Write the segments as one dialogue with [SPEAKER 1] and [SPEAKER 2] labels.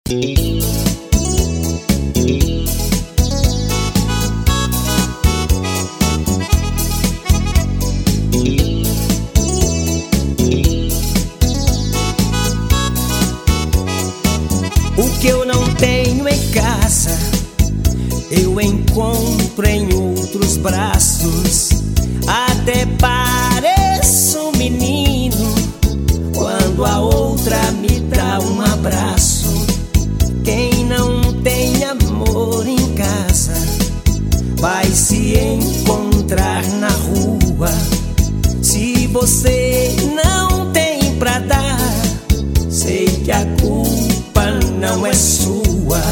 [SPEAKER 1] O que eu não tenho em casa, eu encontro em outros braços. Até pareço um menino quando a outra me dá um abraço. Quem não tem amor em casa vai se encontrar na rua. Se você não tem pra dar, sei que a culpa não é sua.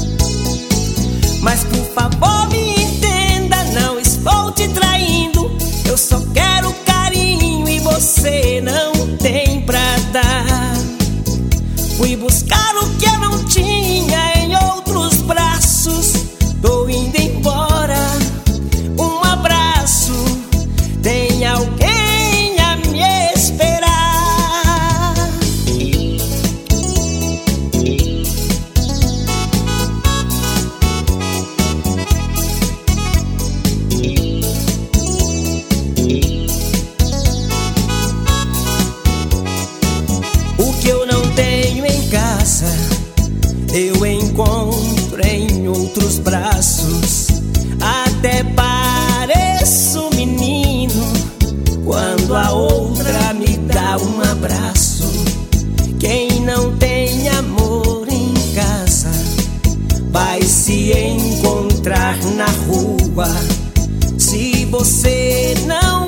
[SPEAKER 1] Mas por favor me entenda, não estou te traindo. Eu só quero carinho e você não tem pra dar. Fui buscar o que eu não tinha em outros braços. Tô indo embora, um abraço. Tem alguém a me esperar. O que eu não tenho em casa, eu encontro em outros braços. Até pareço um menino quando a outra me dá um abraço. Quem não tem amor em casa vai se encontrar na rua. Se você não